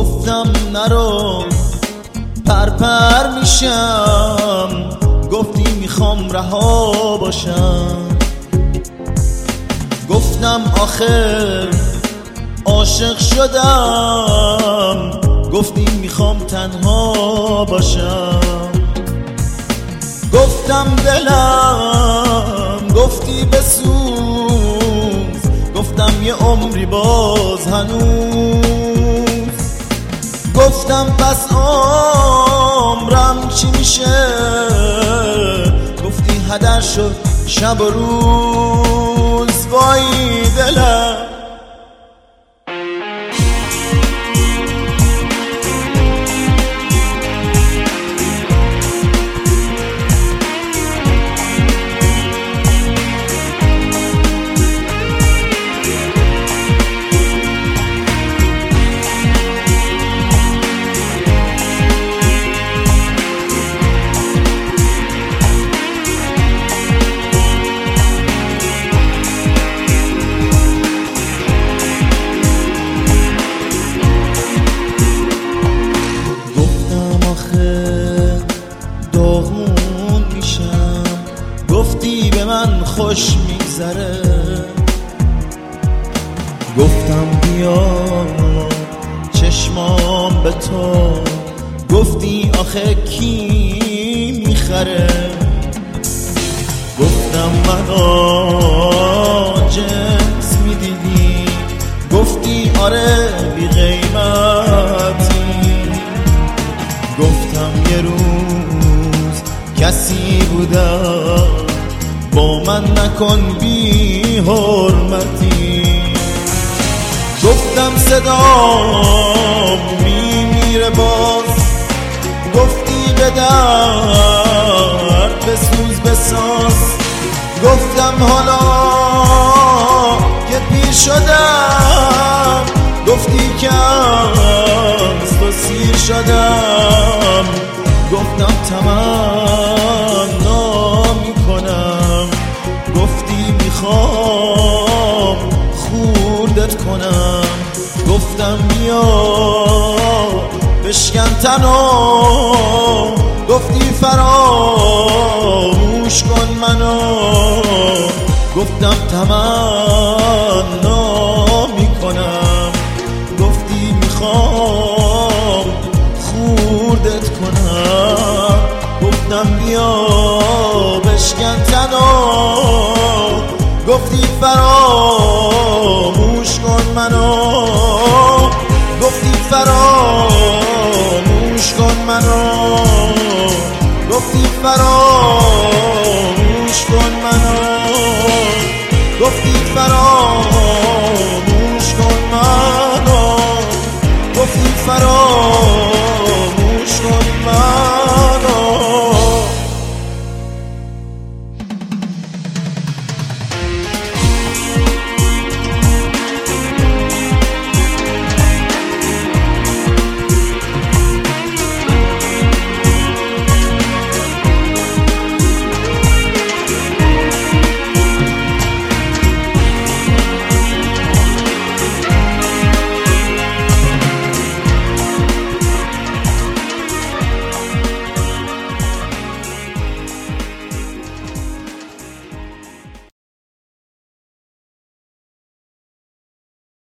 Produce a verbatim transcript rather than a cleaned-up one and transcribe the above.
گفتم نرو پرپر میشم، گفتی میخوام رها باشم. گفتم آخر عاشق شدم، گفتی میخوام تنها باشم. گفتم دلم، گفتی بسوز، گفتم یه عمری باز هنوز. گفتم پس عمرم چی میشه، گفتی هدر شد شب و روز. وای دلم داغون میشم، گفتی به من خوش میگذره. گفتم بیا چشمام به تو، گفتی آخه کی میخره. گفتم منو جنس میدیدی، گفتی آره بی قیمتی. گفتم یه روز کسی بودم، با من نکن بی حرمتی. گفتم صدام میمیره باز، گفتی به درد بسوز بساز. گفتم حالا که پیر شدم، گفتی که از تو سیر شدم. گفتم تمنا میکنم، گفتی میخوام خوردت کنم. گفتم بیا بشکن تنو، گفتی فراموش کن منو. گفتم تمنا میکنم، گفتی میخوام خوردت کنم. گفتم بیا بشکن تنو، گفتی فراموش